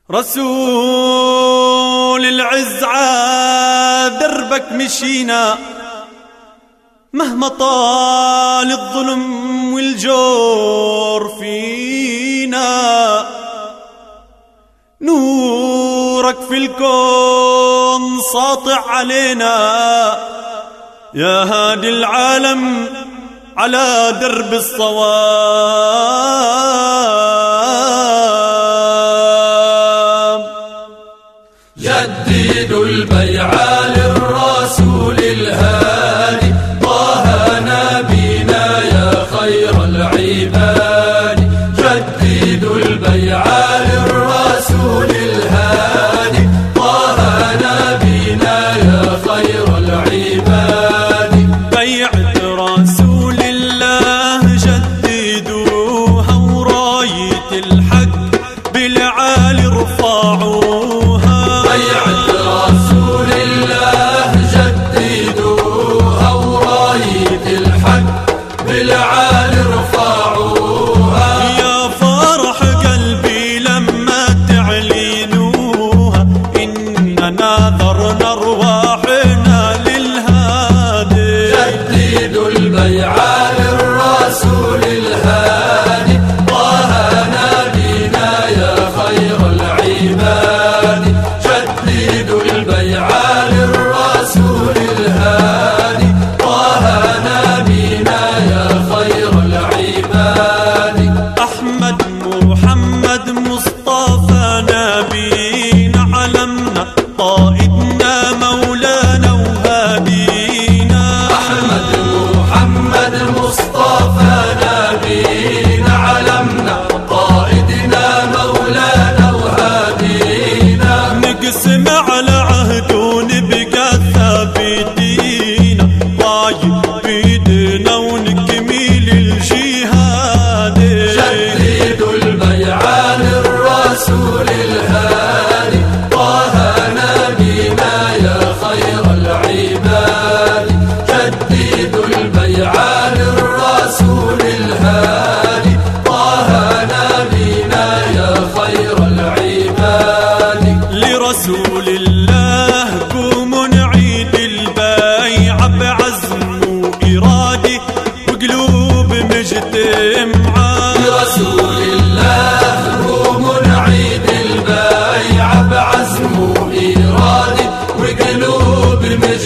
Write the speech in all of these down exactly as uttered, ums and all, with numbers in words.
رسول العز عادربك مشينا مهما طال الظلم والجور فينا، نورك في الكون ساطع علينا يا هادي العالم على درب الصواب. جددوا البيعة للرسول الهادي طه نبينا يا خير العباد. جددوا البيعة للرسول الهادي طه نبينا يا خير العباد. بيعة رسول الله جددوها وراية الحق بالعالي ارفعوها. بيعة رسول الله جددوها وراية الحق بالعالي ارفعوها. يا فرح قلبي لما تعلنوها إننا نذرنا أرواحنا للهادي. جددوا البيعة للرسول الهادي طه نبينا يا خير العباد. جددوا البيعة للرسول الهادي طه نبينا يا خير العباد. أحمد محمد مصطفى نبينا علمنا قائدنا مولانا وهادينا. أحمد محمد مصطفى نبينا علمنا قائدنا مولانا وهادينا. نقسم على عهد ونبقى ثابتين طايب بيدنا ونكمل الجهاد. جددوا البيعة للرسول الهادي طه نبينا يا خير العباد. جددوا البيعة للرسول الهادي طه نبينا يا خير العباد. لرسول الله قوموا نعيد البيعة بعزم وإرادة وقلوب مجتمعة. لرسول الله قوموا نعيد البيعة بعزم وإرادة وقلوب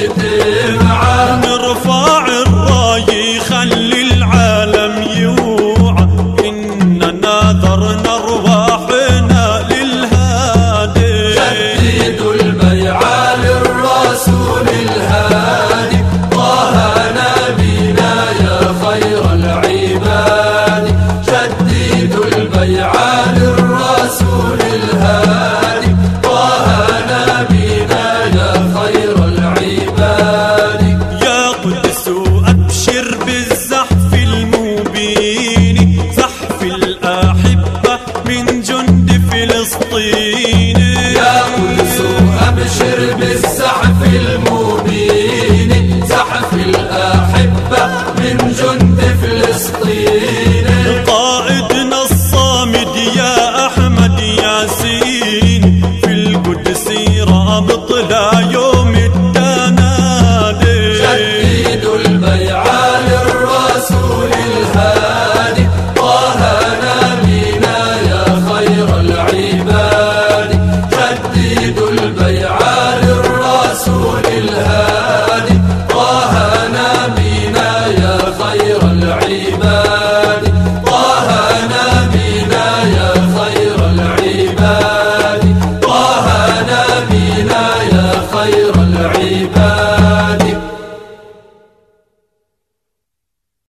مجتمعة. نرفع الراي خلي العالم يوعى إننا نذرنا أرواحنا للهادي. جددوا البيعة للرسول الهادي طه نبينا يا خير العباد. جددوا البيعة للرسول الهادي طه نبينا يا خير العباد. يا قدس أبشر بالزحف المبين زحف الأحبة من جند فلسطين. يا قدس أبشر بالزحف المبين زحف الأحبة من جند فلسطين. قائدنا الصامد يا أحمد ياسين في القدس رابط لا يوم التنادي. جددوا البيعة للرسول الهادي طه نبينا يا خير العباد. جددوا البيعة للرسول الهادي طه نبينا يا خير العباد. طه نبينا يا خير العباد. طه نبينا يا خير العباد.